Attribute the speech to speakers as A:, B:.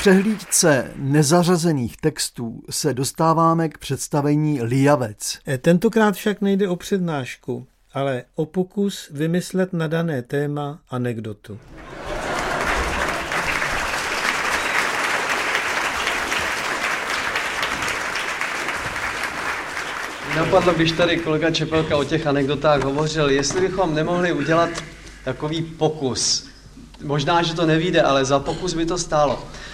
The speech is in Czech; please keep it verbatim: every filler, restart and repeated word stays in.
A: přehlídce nezařazených textů se dostáváme k představení Lijavec.
B: Tentokrát však nejde o přednášku, ale o pokus vymyslet na dané téma anekdotu.
C: Napadlo, když tady kolega Čepelka o těch anekdotách hovořil, jestli bychom nemohli udělat takový pokus. Možná, že to nevyjde, ale za pokus by to stálo.